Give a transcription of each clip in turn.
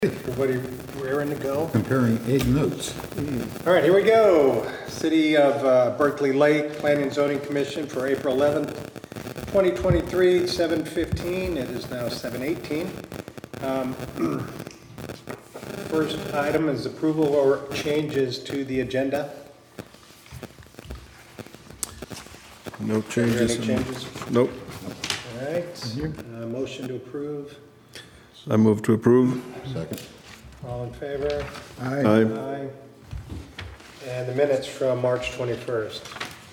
Everybody raring to go? Comparing egg notes. All right, here we go. City of Berkeley Lake Planning and Zoning Commission for April 11th, 2023, 7:15. It is now 7:18. First item is approval or changes to the agenda. No Are there changes. any changes? Nope. All right, motion to approve. I move to approve. Second. All in favor? Aye. Aye. Aye. And the minutes from March 21st.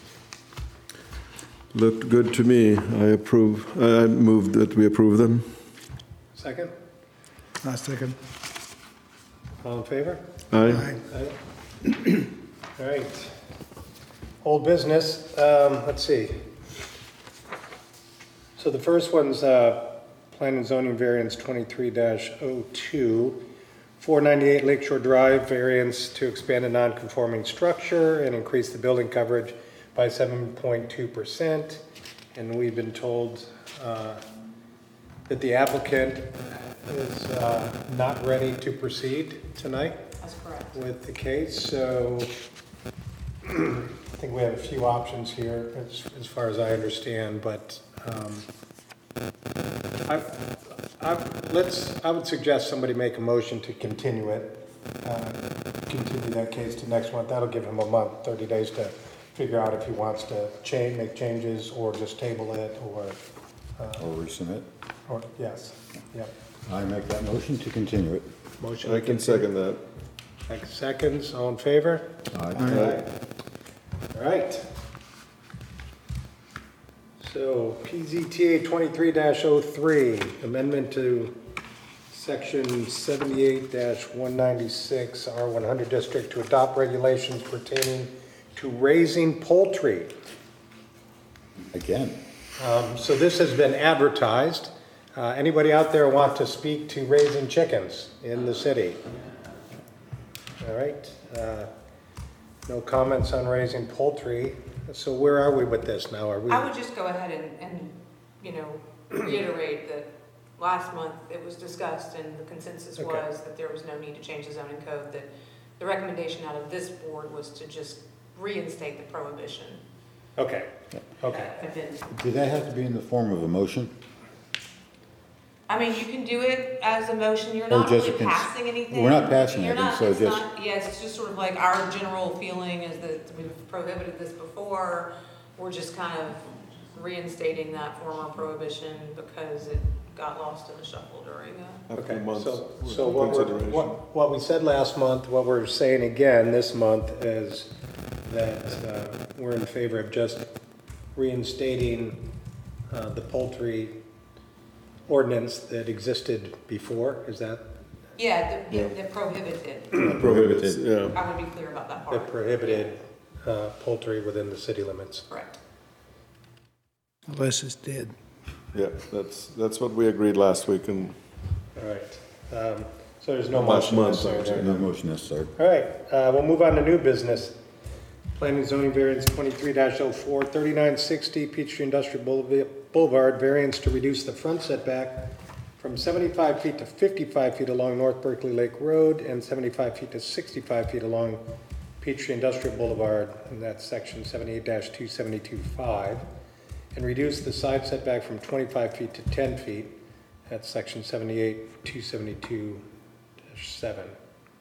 Looked good to me. I approve. I move that we approve them. Second? Second. All in favor? Aye. All right. Old business, let's see. So the first one's Plan and Zoning Variance 23-02, 498 Lakeshore Drive, variance to expand a non-conforming structure and increase the building coverage by 7.2%. And we've been told that the applicant is not ready to proceed tonight. That's correct. With the case, so I think we have a few options here as far as I understand, but I would suggest somebody make a motion to continue it, continue that case to next month. That'll give him a month, 30 days to figure out if he wants to make changes or just table it or resubmit. or yes, yep. I make that motion to continue it. Motion. I to can continue. second that. Seconds, all in favor? Aye. Aye. All right. So PZTA 23-03, amendment to section 78-196 R100 district to adopt regulations pertaining to raising poultry. Again. So this has been advertised. Anybody out there want to speak to raising chickens in the city? All right. No comments on raising poultry. So where are we with this now? Are we? I would just go ahead and reiterate that last month it was discussed and the consensus Okay. was that there was no need to change the zoning code, that the recommendation out of this board was to just reinstate the prohibition. Okay. Okay. that had been. Did that have to be in the form of a motion? I mean, you can do it as a motion, you're Or not just really a passing anything. We're not passing You're anything, not- so it's just- not- Yes, it's just sort of like our general feeling is that we've prohibited this before. We're just kind of reinstating that former prohibition because it got lost in the shuffle during Okay. Months So consideration. what we said last month, what we're saying again this month is that we're in favor of just reinstating the poultry ordinance that existed before. Is that that prohibited. Prohibited. Yeah. I would be clear about that that part. prohibited poultry within the city limits? Correct. Unless it's dead. Yeah, that's what we agreed last week and All right. So there's no Last motion month, necessary there. No motion necessary. All right, we'll move on to new business. Planning and zoning variance 23-04, 3960 Peachtree Industrial Boulevard, variance to reduce the front setback from 75 feet to 55 feet along North Berkeley Lake Road and 75 feet to 65 feet along Peachtree Industrial Boulevard, and that's section 78-2725, and reduce the side setback from 25 feet to 10 feet, that's section 78-272-7.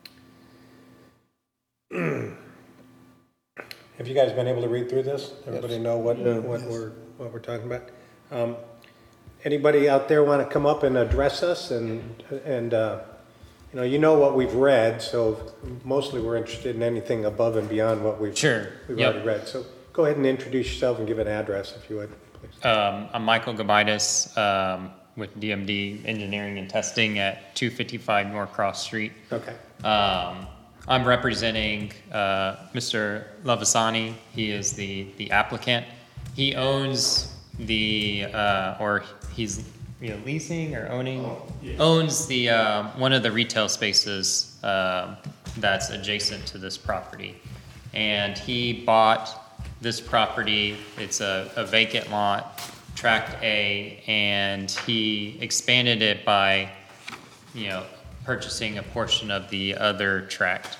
Have you guys been able to read through this? Everybody know what we're talking about? Anybody out there want to come up and address us and you know what we've read, so mostly we're interested in anything above and beyond what we've already read. So go ahead and introduce yourself and give an address if you would, please. I'm Michael Gabaitis with DMD Engineering and Testing at 255 North Cross Street. Okay. I'm representing Mr. Lavasani. He is the applicant. He owns or he's leasing or owns the one of the retail spaces that's adjacent to this property, and he bought this property. It's a vacant lot, Tract A, and he expanded it by, purchasing a portion of the other tract.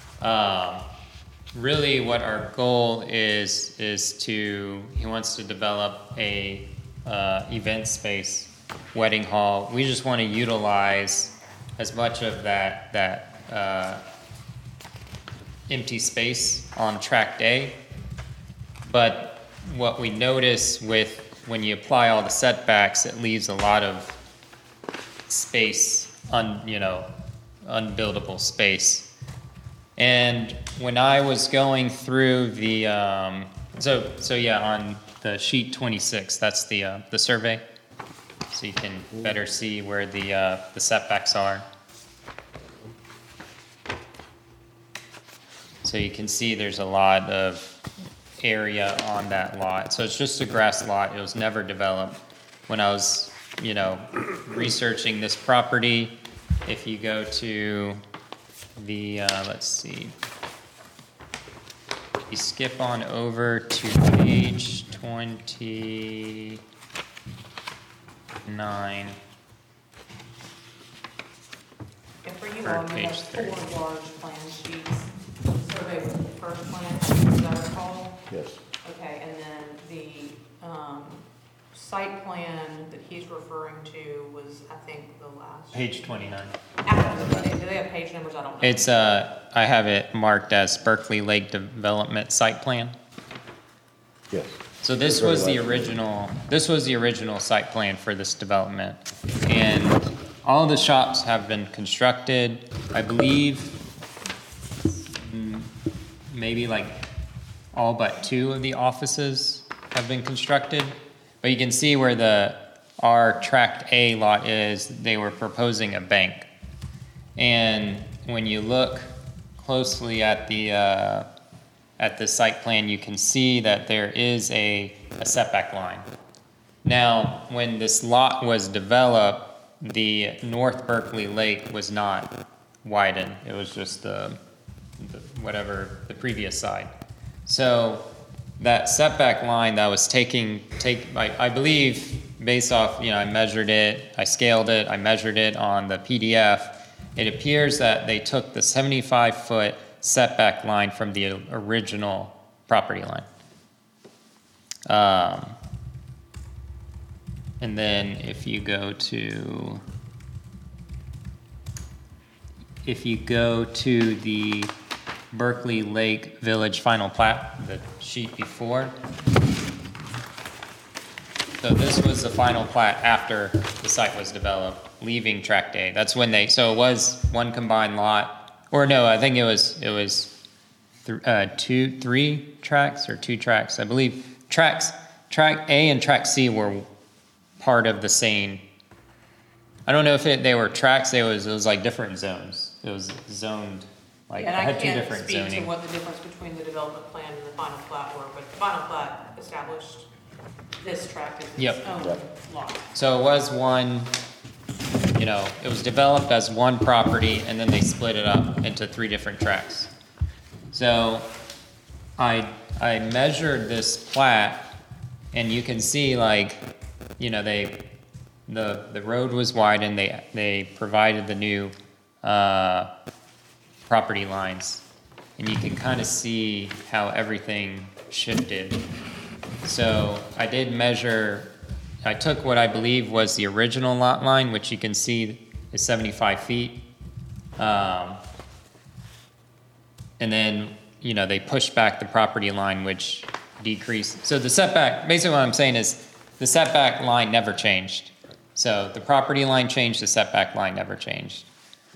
Really what our goal is he wants to develop a event space, wedding hall. We just want to utilize as much of that empty space on tract A. But what we notice when you apply all the setbacks, it leaves a lot of space, unbuildable space. And when I was going through the, on the sheet 26, that's the survey. So you can better see where the setbacks are. So you can see there's a lot of area on that lot. So it's just a grass lot. It was never developed. When I was, researching this property, if you go to the, let's see, you skip on over to page 29. And for you Or all, we page have 30. 4 large plan sheets. Survey was the first plan, as I recall. Yes. Okay, and then the site plan that he's referring to was, I think, the last. Page 29. After, do they have page numbers? I don't know. It's, I have it marked as Berkeley Lake Development Site Plan. Yes. So this was the original site plan for this development. And all the shops have been constructed, I believe, maybe like all but 2 of the offices have been constructed. But you can see where our tract A lot is, they were proposing a bank. And when you look closely at the site plan, you can see that there is a setback line. Now, when this lot was developed, the North Berkeley Lake was not widened. It was just the previous side. So that setback line that was I believe, based off, I measured it, I scaled it, I measured it on the PDF. It appears that they took the 75-foot setback line from the original property line. And then if you go to the Berkeley Lake Village final plat, the sheet before. So this was the final plat after the site was developed, leaving tract A. That's when so it was one combined lot, or no, I think it was 3 tracts or 2 tracts. I believe tract A and tract C were part of the same. I don't know if they were tracts. It was like different zones. It was zoned. Like, And I I had 2 can't different speak to zoning. what the difference between the development plan and the final plat were, but the final plat established this tract as Yep. its own lot. So it was one, it was developed as one property, and then they split it up into 3 different tracts. So I measured this plat, and you can see, like, the road was widened. They provided the new property lines, and you can kind of see how everything shifted. So I did measure, I took what I believe was the original lot line, which you can see is 75 feet. And then, they pushed back the property line, which decreased. So the setback, basically what I'm saying is the setback line never changed. So the property line changed, the setback line never changed.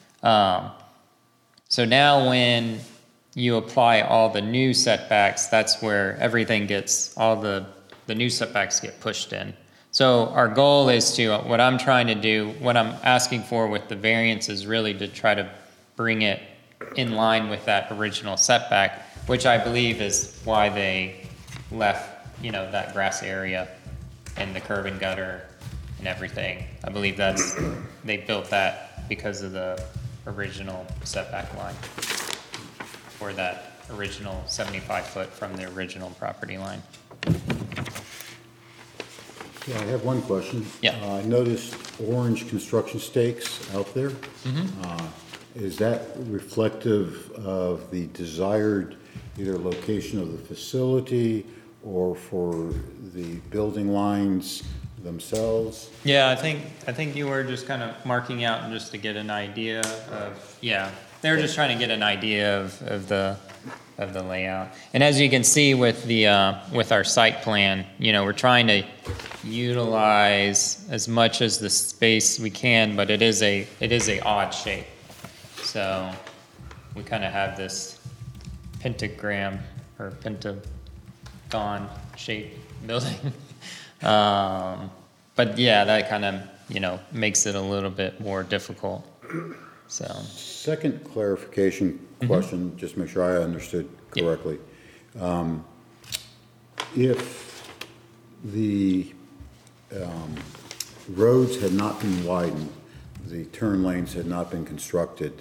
So now when you apply all the new setbacks, that's where everything all the new setbacks get pushed in. So our goal is what I'm trying to do, what I'm asking for with the variance is really to try to bring it in line with that original setback, which I believe is why they left, that grass area and the curb and gutter and everything. I believe they built that because of the original setback line, or that original 75 foot from the original property line. Yeah, I have one question. Yeah. I noticed orange construction stakes out there. Is that reflective of the desired either location of the facility or for the building lines themselves? Yeah, I think you were just kind of marking out just to get an idea of, yeah, they were just trying to get an idea of the layout. And as you can see with the with our site plan, you know, we're trying to utilize as much as the space we can, but it is a odd shape. So we kind of have this pentagram or pentagon shaped building. But yeah, that kind of, you know, makes it a little bit more difficult. So, Second clarification question, just to make sure I understood correctly. If the roads had not been widened, the turn lanes had not been constructed,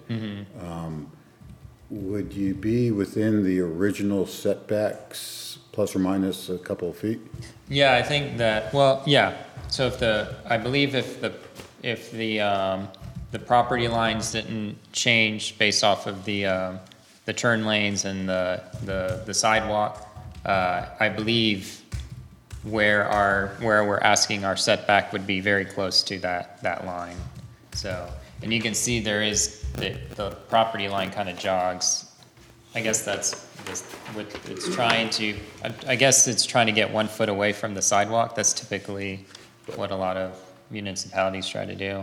would you be within the original setbacks, plus or minus a couple of feet? yeah, I think that, well, yeah. So I believe if the property lines didn't change based off of the turn lanes and the sidewalk, I believe where we're asking our setback would be very close to that line. So, and you can see there is, the property line kind of jogs. I guess that's just what it's trying to, I guess it's trying to get 1 foot away from the sidewalk. That's typically what a lot of municipalities try to do.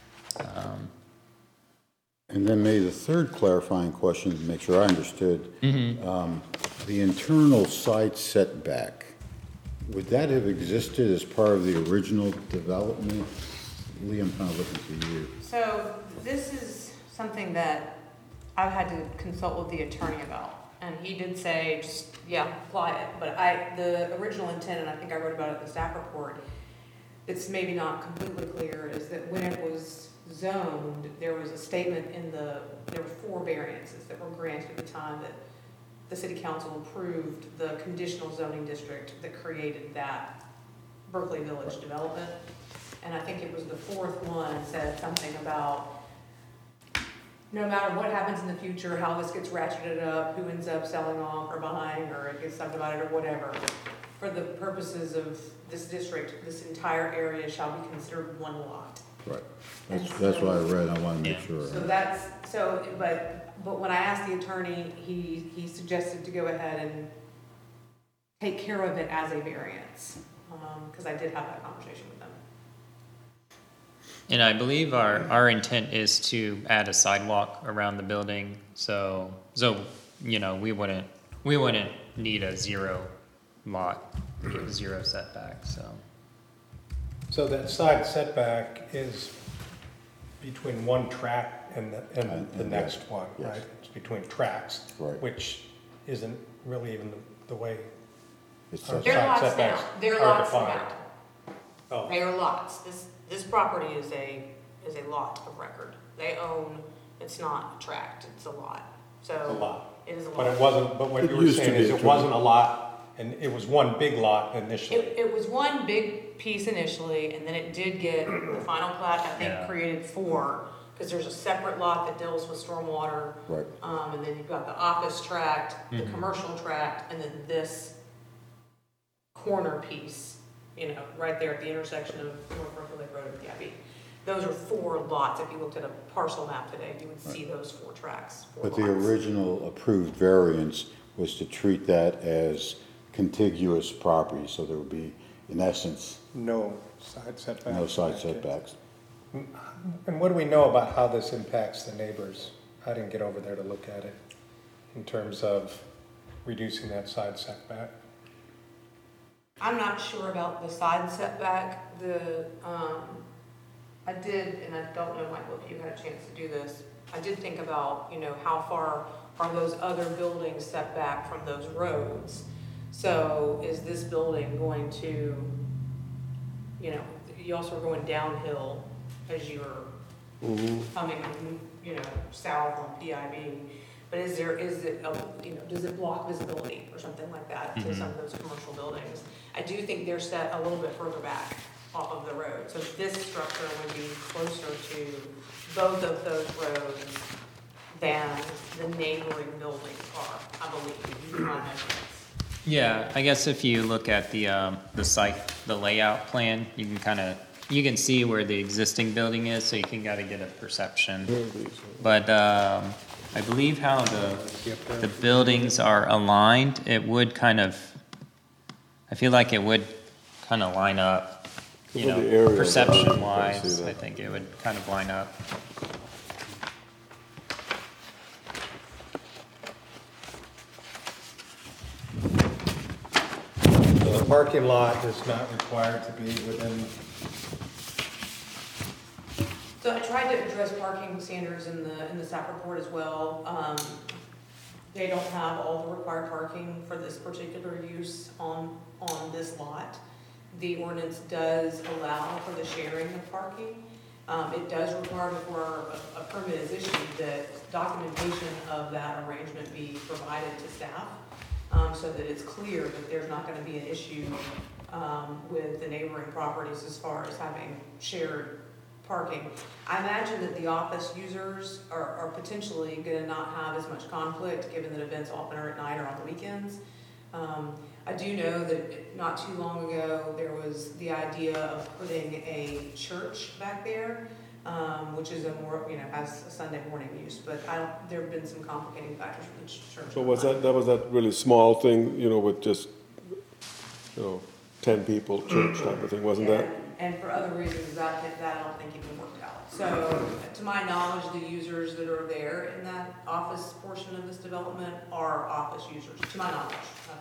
And then maybe the third clarifying question, to make sure I understood. The internal side setback, would that have existed as part of the original development? Lee, I'm kind of looking for you. So this is something that I've had to consult with the attorney about. And he did say, just, yeah, apply it. But the original intent, and I think I wrote about it in the staff report, it's maybe not completely clear, is that when it was zoned, there was a statement there were 4 variances that were granted at the time that the city council approved the conditional zoning district that created that Berkeley Village development. And I think it was the 4th one said something about no matter what happens in the future, how this gets ratcheted up, who ends up selling off or buying, or it gets subdivided or whatever, for the purposes of this district, this entire area shall be considered one lot. Right. That's what I read. I want to make sure. So but when I asked the attorney, he suggested to go ahead and take care of it as a variance, because I did have that conversation with them. And I believe our intent is to add a sidewalk around the building, so, you know, we wouldn't need a zero setback, so. So that side setback is between one track and the next one, yes. right? It's between tracks. Right. Which isn't really even the way It's our just- They're side lots now, setbacks they're are lots defined. now. Oh, They are lots. This property is a lot of record. They own, it's not a tract, it's a lot. So. it's a lot. It is a lot. But it wasn't, but what It you were used to saying be is a it tract. wasn't a lot, and it was one big lot initially. It was one big piece initially, and then it did get, the final plat, I Yeah. think, created 4, because there's a separate lot that deals with stormwater. Right. And then you've got the office tract, the commercial tract, and then this corner piece, you know, right there at the intersection of North Berkeley Lake Road and PIB. Those are 4 lots. If you looked at a parcel map today, you would see those 4 tracks, 4 But the lots. original approved variance was to treat that as contiguous property, so there would be, in essence, No side setbacks. no side setbacks. And what do we know about how this impacts the neighbors? I didn't get over there to look at it in terms of reducing that side setback. I'm not sure about the side setback. I did, and I don't know, Michael, if you had a chance to do this, I did think about, you know, how far are those other buildings set back from those roads? So is this building going to, you know, you also are going downhill as you're coming, you know, south on PIB. But is it, does it block visibility or something like that to some of those commercial buildings? I do think they're set a little bit further back off of the road. So this structure would be closer to both of those roads than the neighboring buildings are, I believe, in my measurements. Yeah, I guess if you look at the site, the layout plan, you can see where the existing building is, so you can gotta get a perception. But, I believe how the buildings are aligned, it would I feel like it would kind of line up, you Well, the know, aerial, I perception see wise, that. I think it would kind of line up. The parking lot is not required to be within, So I tried to address parking standards in the staff report as well. They don't have all the required parking for this particular use on this lot. The ordinance does allow for the sharing of parking. It does require before a permit is issued that documentation of that arrangement be provided to staff, so that it's clear that there's not gonna be an issue, with the neighboring properties as far as having shared parking. I imagine that the office users are potentially gonna not have as much conflict, given that events often are at night or on the weekends. I do know that not too long ago, there was the idea of putting a church back there, which is a more, has a Sunday morning use, but there have been some complicating factors for the church. So was that that really small thing, with just, 10 people, church type of thing, wasn't that? And for other reasons, that I don't think even worked out. So, to my knowledge, the users that are there in that office portion of this development are office users, to my knowledge.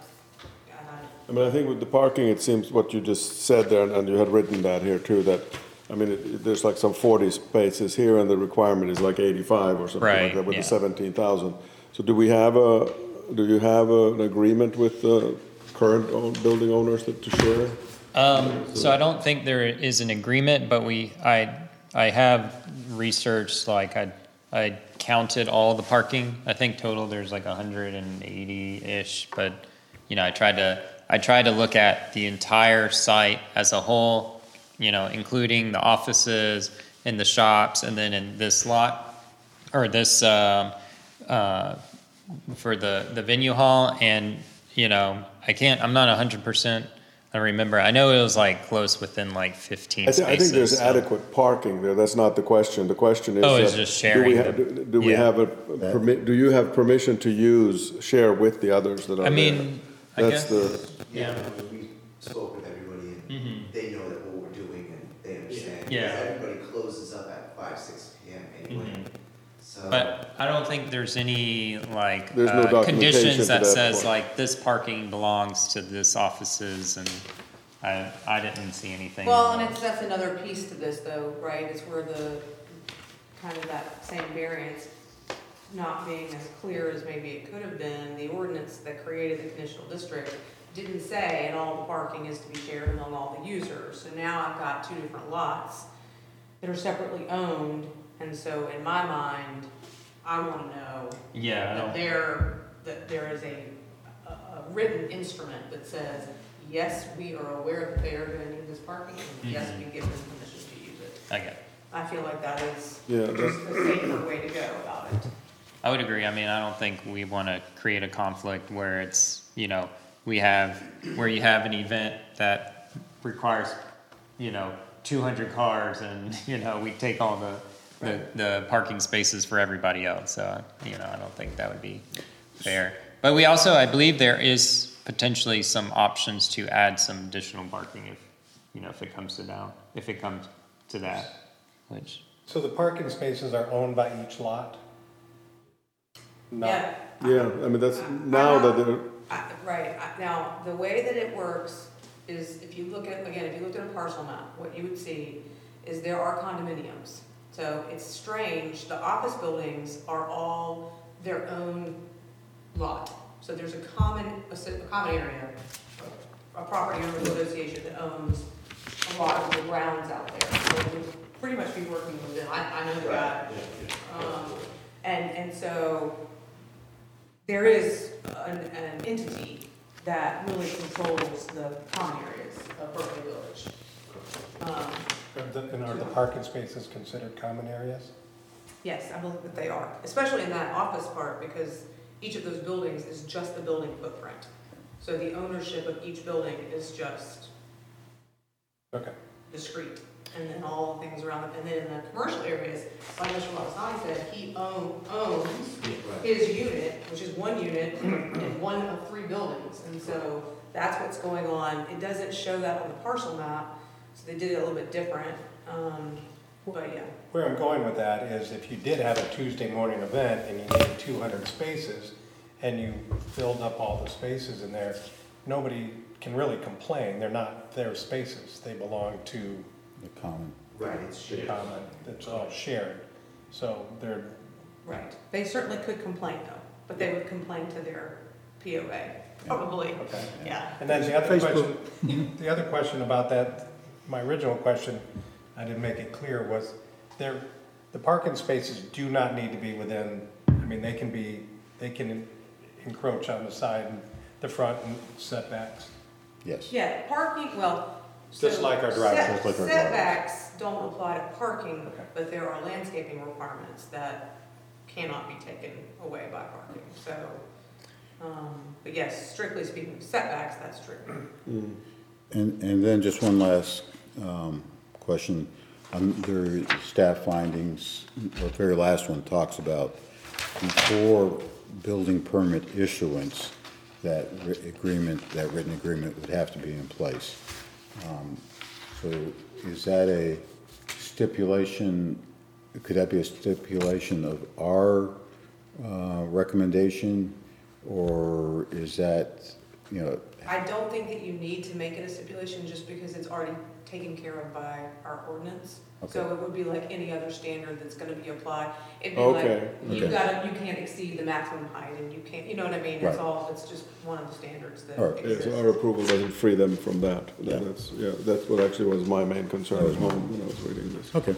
I think with the parking, it seems what you just said there, and you had written that here too, that, there's like some 40 spaces here, and the requirement is like 85 or something like Right, that, with yeah. the 17,000. So do you have an agreement with the current building owners to share? So I don't think there is an agreement, but I have researched, like I counted all the parking. I think total there's like 180-ish, but I tried to look at the entire site as a whole, including the offices and the shops, and then in this lot, or this, for the venue hall, and, I'm not 100%, I remember, I know it was like close within like 15 spaces. I think there's so- adequate parking there, that's not the question. The question is. Oh, it's just sharing Do we yeah. have a permit, do you have permission to share with the others that are I there? mean, I That's guess, Yeah, we spoke with everybody and they know that what we're doing and they understand. Yeah. Because everybody closes up at 5-6 p.m. anyway. So, but I don't think there's any like There's no documentation conditions to that that says point. like this parking belongs to this offices, and I didn't see anything. Well, and that's another piece to this though, right? It's where the, kind of that same variance not being as clear as maybe it could have been, the ordinance that created the conditional district didn't say, and all the parking is to be shared among all the users. So now I've got two different lots that are separately owned, and so in my mind, I want to know Yeah, I that don't- there is a written instrument that says, yes, we are aware that they are going to need this parking, and yes, we give them permission to use it. I get it. I feel like that is Yeah, just a safer way to go about it. I would agree. I mean, I don't think we want to create a conflict where it's, where you have an event that requires, 200 cars and, we take all the parking spaces for everybody else. So, I don't think that would be fair. But we also, I believe there is potentially some options to add some additional parking if it comes to that, which. so the parking spaces are owned by each lot? Yeah. yeah, that's, now that they're, Right, now, the way that it works is, if you looked at a parcel map, what you would see is there are condominiums. So it's strange, the office buildings are all their own lot. So there's a common area, a property owner association that owns a lot of the grounds out there. So we'd pretty much be working with them, I know the guy. And so there is an entity that really controls the common areas of Berkeley Village. And are the parking spaces considered common areas? Yes, I believe that they are, especially in that office part, because each of those buildings is just the building footprint. So the ownership of each building is just Okay. discrete. And then all the things around them, and then in the commercial areas, like Mr. Lavasani said, he owns his unit, which is one unit in one of 3 buildings. And so that's what's going on. It doesn't show that on the parcel map, so they did it a little bit different. But yeah. Where I'm going with that is if you did have a Tuesday morning event and you needed 200 spaces and you filled up all the spaces in there, nobody can really complain. They're not their spaces. They belong to The common. Right, it's the shared. common, it's all shared. So they're, Right. They certainly could complain though, but they would complain to their POA, probably. okay. Yeah. And then the other question, the other question about that, my original question, I didn't make it clear, was the parking spaces do not need to be within, I mean, they can encroach on the side and the front and setbacks. Yes. Yeah, parking, well. Just so like our driveway. set- Just like our driveway. Setbacks don't apply to parking, Okay. but there are landscaping requirements that cannot be taken away by parking, so. But yes, strictly speaking, setbacks, that's true. And then just one last question. Under staff findings, the very last one talks about before building permit issuance, that written agreement would have to be in place. So is that a stipulation, could that be a stipulation of our recommendation? Or is that, you know, I don't think that you need to make it a stipulation just because it's already taken care of by our ordinance. So Okay. it would be like any other standard that's gonna be applied. It'd be Okay, like, okay. you can't exceed the maximum height and you can't, you know what I mean? Right. It's just one of the standards that All right. Yeah, exists. so our approval doesn't free them from that. Yeah. That's what actually was my main concern at home when I was reading this. okay.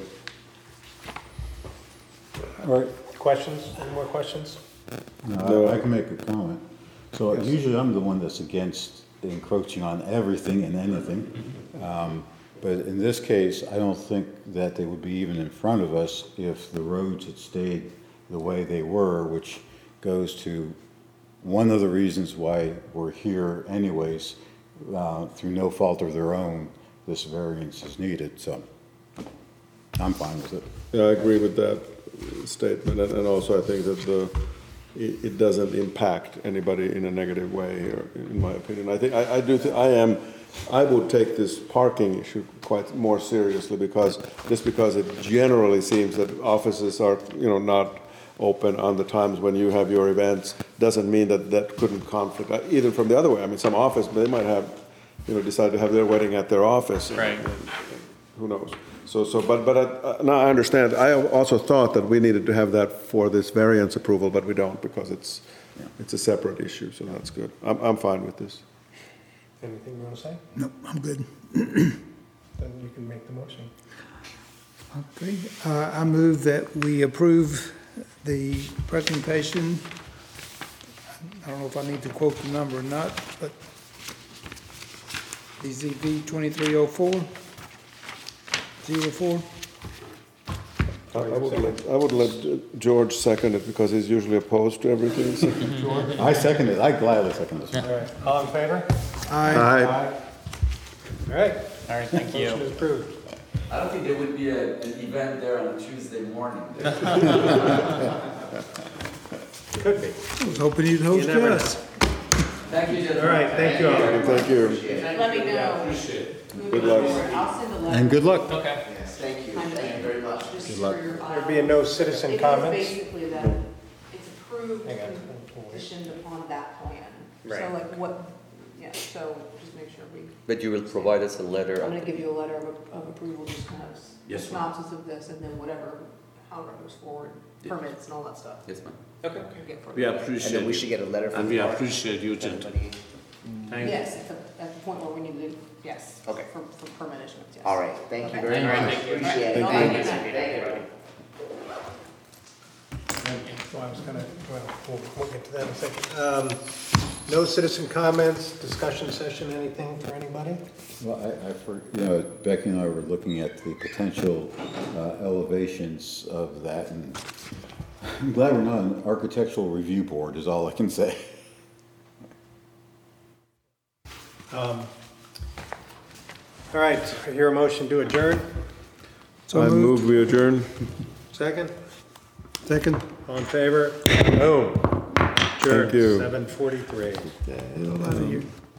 All right. Questions? Any more questions? No. I can make a comment. So usually I'm the one that's against encroaching on everything and anything. But in this case, I don't think that they would be even in front of us if the roads had stayed the way they were, which goes to one of the reasons why we're here anyways, through no fault of their own, this variance is needed, so I'm fine with it. Yeah, I agree with that statement, and also I think that it doesn't impact anybody in a negative way here, in my opinion. I think, I would take this parking issue quite more seriously because it generally seems that offices are, not open on the times when you have your events, doesn't mean that couldn't conflict, either from the other way. I mean, some office, they might have, decide to have their wedding at their office. Right. And who knows? But now I understand. I also thought that we needed to have that for this variance approval, but we don't because it's a separate issue, so that's good. I'm fine with this. Anything you want to say? No, I'm good. Then you can make the motion. Okay, I move that we approve the presentation. I don't know if I need to quote the number or not, but BZB 2304. I would let George second it because he's usually opposed to everything. So. I second it, I gladly second this. All right, all in favor? Aye. Aye. All right, All right, thank you. motion is approved. I don't think there would be an event there on a Tuesday morning. Could be. I was hoping you'd host You never us. Thank you, gentlemen. All right, thank you all. Thank you. Let me know. Good luck. I'll send a letter. And good luck. Okay. Yes, thank you very much. Just Good for luck. your file. There being no citizen It is comments? basically that it's approved Hang on. and conditioned upon that plan. So Right. like what, yeah, so just make sure we, But you will provide us a letter. I'm gonna give you a letter of approval, just kind of Yes, a ma'am. synopsis of this and then whatever, however it goes forward, Yeah. permits and all that stuff. Yes, ma'am. Okay. Can get for We you. appreciate And then we it. should get a letter from And we Mark. appreciate you, gentlemen. Yes, at the point where we need to, yes. Okay. For permit issuance, yes. All right, thank you Okay. very All right, much. thank you. Appreciate it. Thank you. Thank you. Thank you. Well, I was gonna, we'll get to that in a second. No citizen comments, discussion session, anything for anybody? Well, Becky and I were looking at the potential elevations of that, and I'm glad we're not an architectural review board, is all I can say. All right, I hear a motion to adjourn. So I moved. move we adjourn. Second? Second. All in favor? Boom. Adjourned, Thank you. 7:43. Get out of here.